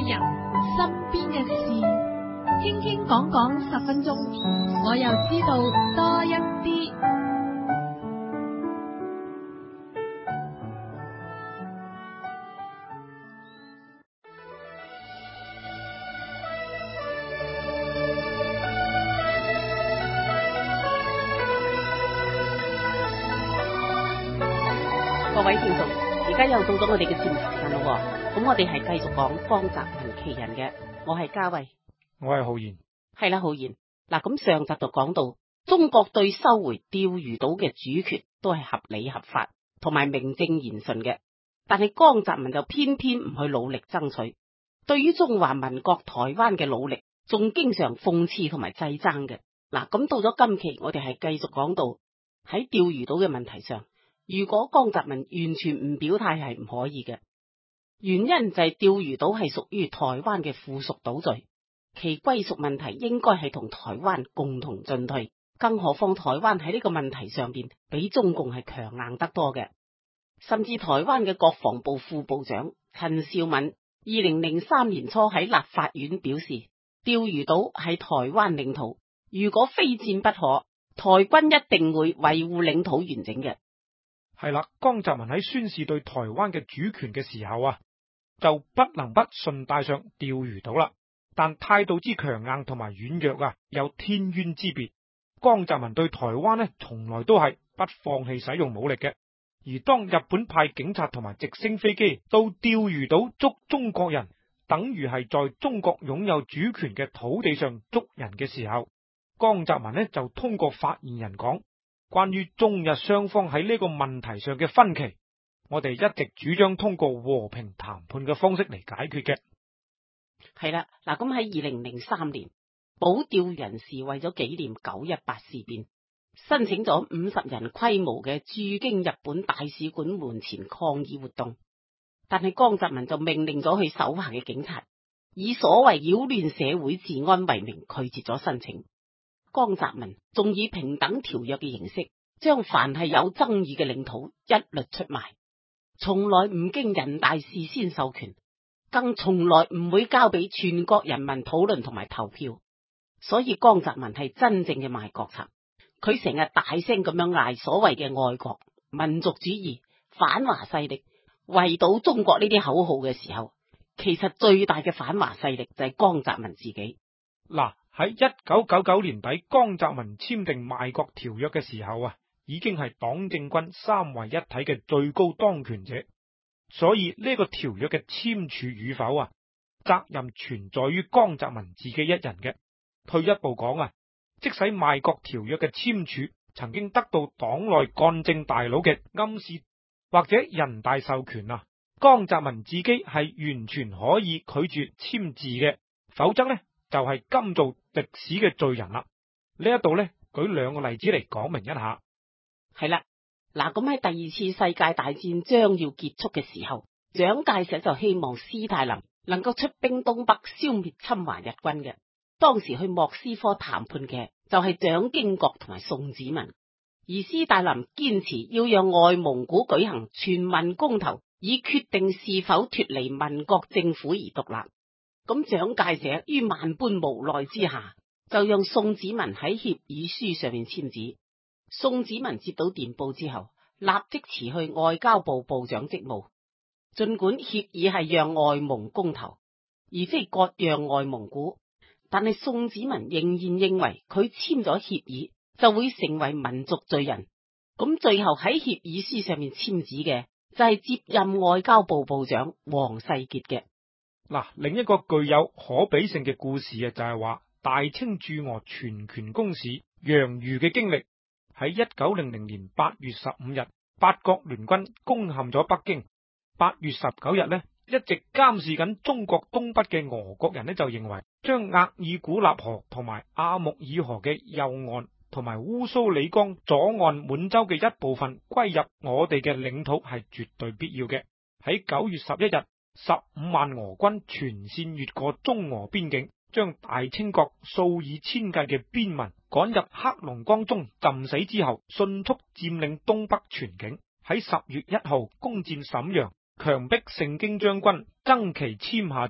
人，身邊嘅事，傾傾講講10分鐘，我又知道多一啲。 各位聽眾，而家又到咗我哋嘅節目時間咯。咁我哋係繼續講江澤民奇人嘅，我係嘉慧， 我係浩然。 係啦，浩然。嗱，咁上集就講到中國對收回釣魚島嘅主權都係合理合法同埋名正言順嘅，但係江澤民就偏偏唔去努力爭取，對於中華民國台灣嘅努力，仲經常諷刺同埋掣爭嘅。嗱，咁到咗今期，我哋係繼續講到喺釣魚島嘅問題上。如果江澤民完全唔表態係唔可以嘅，原因就係釣魚島係屬於台灣嘅附屬島嶼，其歸屬問題應該係同台灣共同進退，更何況台灣喺呢個問題上邊比中共係強硬得多嘅，甚至台灣嘅國防部副部長陳兆敏2003年初喺立法院表示，釣魚島係台灣領土，如果非戰不可，台軍一定會維護領土完整嘅。 係啦，江澤民喺宣示對台灣嘅主權嘅時候啊，就不能不順帶上釣魚島啦。但態度之強硬同埋軟弱啊，有天淵之別。江澤民對台灣呢，從來都係不放棄使用武力嘅。而當日本派警察同埋直升飛機到釣魚島捉中國人，等於係在中國擁有主權嘅土地上捉人嘅時候，江澤民呢就通過發言人講，關於中日雙方喺呢個問題上嘅分歧，我哋一直主張通過和平談判嘅方式嚟解決嘅。 係啦，嗱，咁喺2003年，保釣人士為咗紀念918事變，申請咗50人規模嘅駐京日本大使館門前抗議活動，但係江澤民就命令咗佢手下嘅警察，以所謂擾亂社會治安為名拒絕咗申請。江澤民仲以平等條約嘅形式，將凡係有爭議嘅領土一律出賣，從來唔經人大事先授權，更從來唔會交俾全國人民討論同埋投票。所以江澤民係真正嘅賣國賊，佢成日大聲咁樣嗌所謂嘅愛國、民族主義、反華勢力、圍堵中國呢啲口號嘅時候，其實最大嘅反華勢力就係江澤民自己。 嗱，喺1999年底，江澤民簽訂賣國條約嘅時候啊，已經係黨政軍三位一體嘅最高當權者，所以呢個條約嘅簽署與否啊，責任全在於江澤民自己一人嘅。退一步講啊，即使賣國條約嘅簽署曾經得到黨內幹政大佬嘅暗示或者人大授權啊，江澤民自己係完全可以拒絕簽字嘅，否則呢，就係甘做歷史嘅罪人啦。呢一度呢，舉兩個例子嚟講明一下。 係啦，嗱，咁喺第二次世界大戰將要結束嘅時候，蔣介石就希望斯大林能夠出兵東北消滅侵華日軍嘅。當時去莫斯科談判嘅就係蔣經國同埋宋子文，而斯大林堅持要讓外蒙古舉行全民公投，以決定是否脫離民國政府而獨立。咁蔣介石於萬般無奈之下，就讓宋子文喺協議書上面簽字。宋子文接到電報之後，立即辭去外交部部長職務。盡管協議係讓外蒙公投，而非割讓外蒙古，但係宋子文仍然認為佢簽咗協議就會成為民族罪人。咁最後喺協議書上面簽字嘅就係接任外交部部長黃世傑嘅。 嗱，另一個具有可比性嘅故事啊，就係話大清駐俄全權公使楊瑜嘅經歷。喺1900年8月15日，八國聯軍攻陷咗北京。8月19日呢，一直監視緊中國東北嘅俄國人呢，就認為將額爾古納河同埋阿穆爾河嘅右岸同埋烏蘇里江左岸滿洲嘅一部分歸入我哋嘅領土係絕對必要嘅。喺9月11日，15萬俄軍全線越過中俄邊境，將大清國數以千計嘅邊民趕入黑龍江中浸死之後，迅速佔領東北全境。喺10月1號攻佔瀋陽，強迫盛京將軍曾琦簽下咗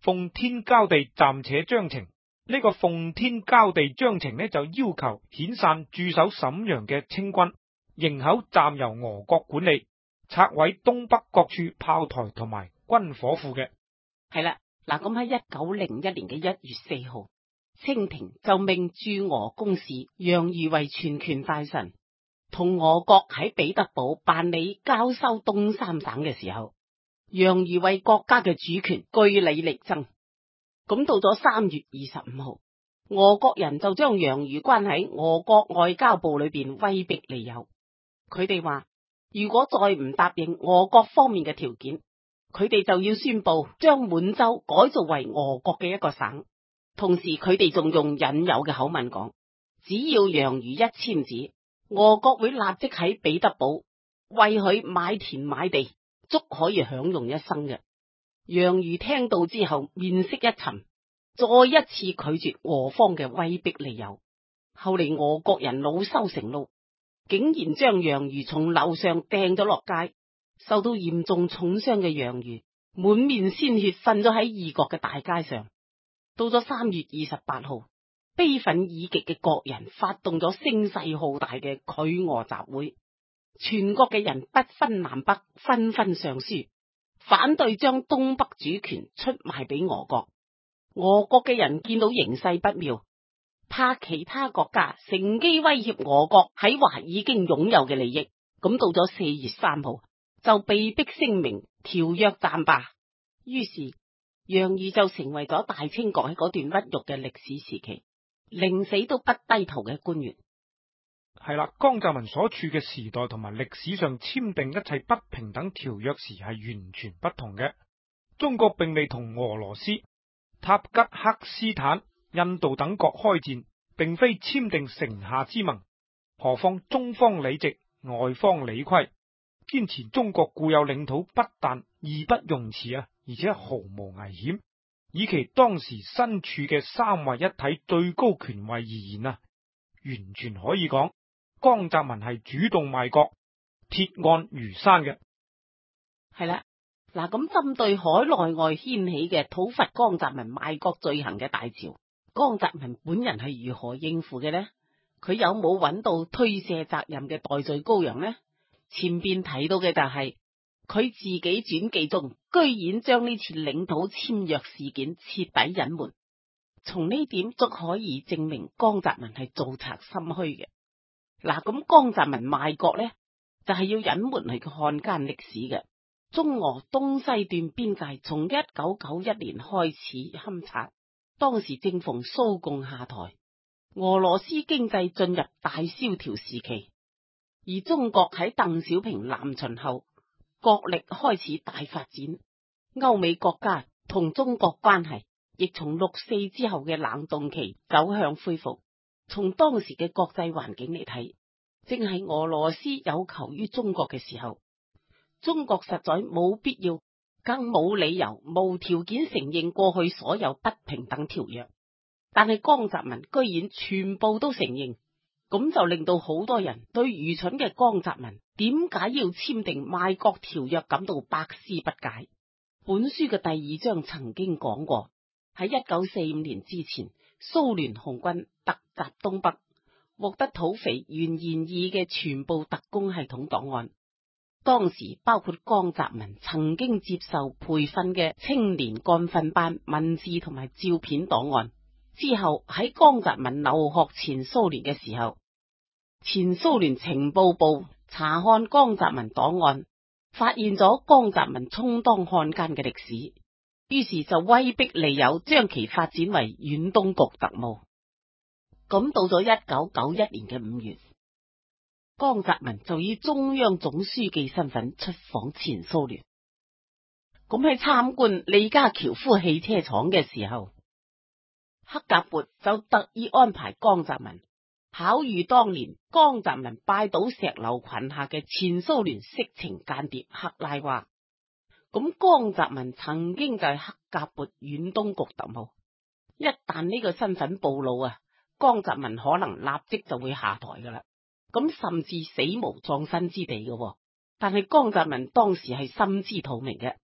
奉天交地暫且章程。呢個奉天交地章程呢，就要求遣散駐守瀋陽嘅清軍，營口暫由俄國管理，拆毀東北各處炮台同埋軍火庫嘅。 係啦，嗱，咁喺1901年嘅1月4號，清廷就命駐俄公使楊瑜為全權大臣，同俄國喺彼得堡辦理交收東三省嘅時候，楊瑜為國家嘅主權據理力爭。咁到咗3月25號，俄國人就將楊瑜關喺俄國外交部裏邊威逼利誘。佢哋話，如果再唔答應俄國方面嘅條件，佢哋就要宣布將滿洲改造為俄國嘅一個省。同時佢哋仲用引誘嘅口吻講，只要楊瑜一簽字，俄國會立即喺彼得堡為佢買田買地，足可以享用一生嘅。楊瑜聽到之後面色一沉，再一次拒絕俄方嘅威逼利誘。後嚟俄國人惱羞成怒，竟然將楊瑜從樓上掟咗落街。受到嚴重重傷嘅楊瑜滿面鮮血瞓咗喺異國嘅大街上。到咗3月28號，悲憤已極嘅國人發動咗聲勢浩大嘅拒俄集會，全國嘅人不分南北，紛紛上書反對將東北主權出賣俾俄國。俄國嘅人見到形勢不妙，怕其他國家乘機威脅俄國喺華已經擁有嘅利益。咁到咗4月3號，就被逼聲明條約戰罷。於是楊瑜就成為咗大清國喺嗰段屈辱嘅歷史時期寧死都不低頭嘅官員。 係啦，江澤民所處嘅時代同埋歷史上簽訂一切不平等條約時係完全不同嘅。中國並未同俄羅斯、塔吉克斯坦、印度等國開戰，並非簽訂城下之盟。何況中方理直，外方理虧，堅持中國固有領土不但義不容辭啊，而且毫無危險。以其當時身處嘅三位一體最高權位而言啊，完全可以講江澤民係主動賣國，鐵案如山嘅。 係啦，嗱，咁針對海內外掀起嘅討伐江澤民賣國罪行嘅大潮，江澤民本人係如何應付嘅呢？佢有冇揾到推卸責任嘅代罪羔羊呢？前邊提到嘅就係佢自己傳記中，居然將呢次領土簽約事件徹底隱瞞。從呢點足可以證明江澤民係造賊心虛嘅。嗱，咁江澤民賣國呢，就係要隱瞞佢嘅漢奸歷史嘅。中俄東西段邊界從1991年開始勘察，當時正逢蘇共下台，俄羅斯經濟進入大蕭條時期，而中國喺鄧小平南巡後，國力開始大發展，歐美國家同中國關係亦從6·4之後嘅冷凍期走向恢復。從當時嘅國際環境嚟睇，正係俄羅斯有求於中國嘅時候，中國實在冇必要，更冇理由無條件承認過去所有不平等條約。但係江澤民居然全部都承認，咁就令到好多人對愚蠢嘅江澤民點解要簽訂賣國條約感到百思不解。本書嘅第2章曾經講過，喺1945年之前，蘇聯紅軍突襲東北，獲得土肥原研二嘅全部特工系統檔案。當時包括江澤民曾經接受培訓嘅青年幹訓班文字同埋照片檔案。之後喺江澤民留學前蘇聯嘅時候，前蘇聯情報部查看江澤民檔案，發現咗江澤民充當漢奸嘅歷史，於是就威逼利誘將其發展為遠東局特務。咁到咗1991年嘅5月，江澤民就以中央總書記身份出訪前蘇聯。咁喺參觀利加喬夫汽車廠嘅時候，克格勃就特意安排江澤民巧遇當年江澤民拜倒石榴裙下嘅前蘇聯色情間諜克拉娃。咁江澤民曾經就係克格勃遠東局特務，一旦呢個身份暴露啊，江澤民可能立即就會下台噶啦，咁甚至死無葬身之地嘅。但係江澤民當時係心知肚明嘅，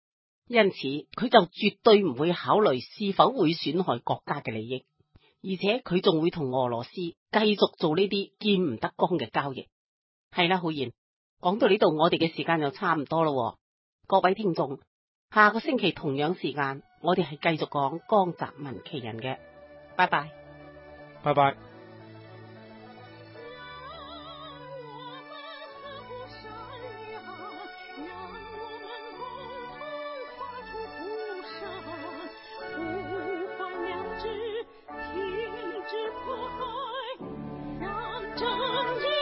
因此佢就絕對唔會考慮是否會損害國家嘅利益，而且佢仲會同俄羅斯繼續做呢啲見唔得光嘅交易。係啦，浩然，講到呢度，我哋嘅時間就差唔多咯。各位聽眾，下個星期同樣時間，我哋係繼續講江澤民奇人嘅。拜拜， 拜拜。 正义